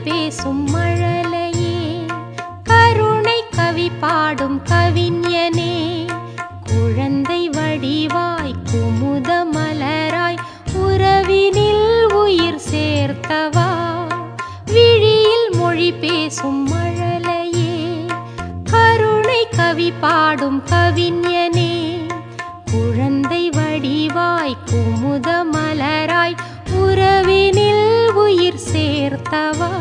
பேசும் மழலையே, கருணை கவி பாடும் கவிஞனே, குழந்தை வடிவாய் குமுத மலராய் உறவினில் உயிர் சேர்த்தவா, விழியில் மொழி பேசும் மழலையே, கருணை கவி பாடும் கவிஞனே, குழந்தை வடிவாய் குமுத மலராய் உறவினில் உயிர் சேர்த்தவா.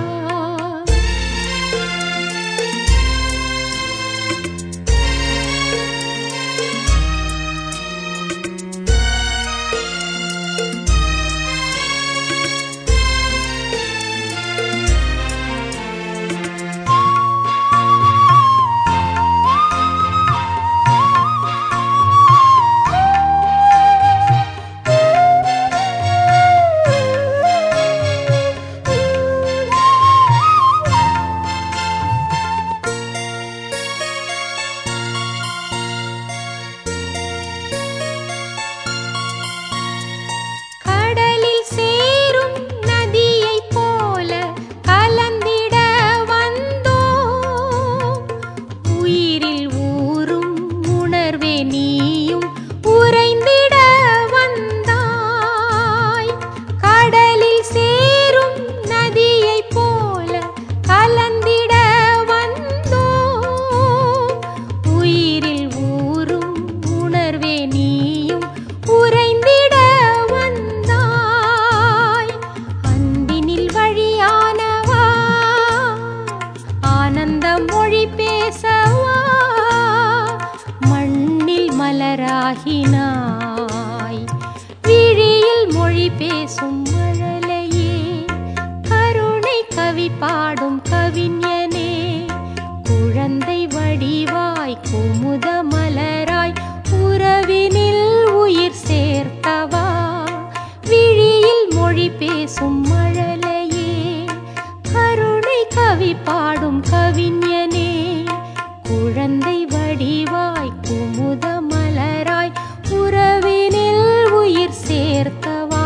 மலராகினாய், விழியில் மொழி பேசும் மழலையே, கருணை கவி பாடும் கவிஞனே, குழந்தை வடிவாய் குமுத மலராய் உறவினில் உயிர் சேர்த்தவா, விழியில் மொழி பேசும் மழலையே, கருணை கவி பாடும் கவிஞனே, குழந்தை வடிவாய் குமுத மலராய் உறவினில் உயிர் சேர்த்தவா.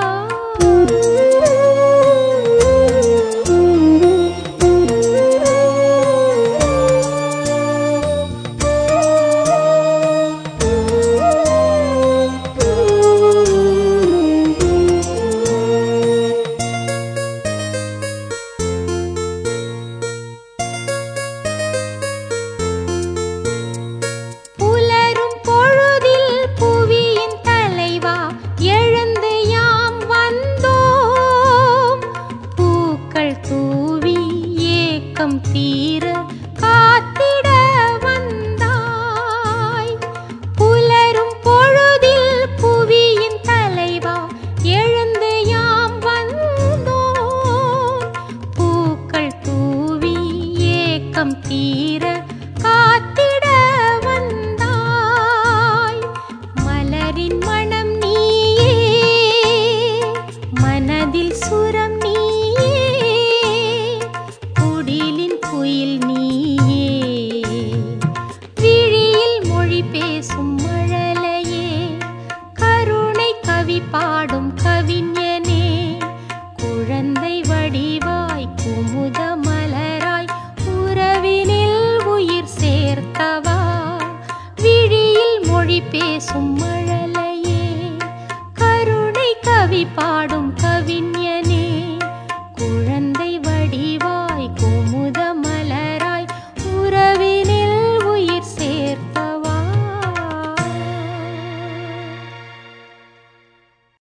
தீர காத்திட வந்தாய், புலரும் பொழுதில் புவியின் தலைவா எழுந்து யாம் வந்தோம், பூக்கள் தூவி ஏக்கம் தீர காத்திட வந்தாய், மலரின் மனம் நீயே, மனதில் சுரம் நீயே, குயில் நீயே, விழியில் மொழி பேசும் மழலையே, கருணை கவி பாடும் கவிஞனே, குழந்தை வடிவாய் குமுத மலராய் உறவினில் உயிர் சேர்த்தவா, விழியில் மொழி பேசும்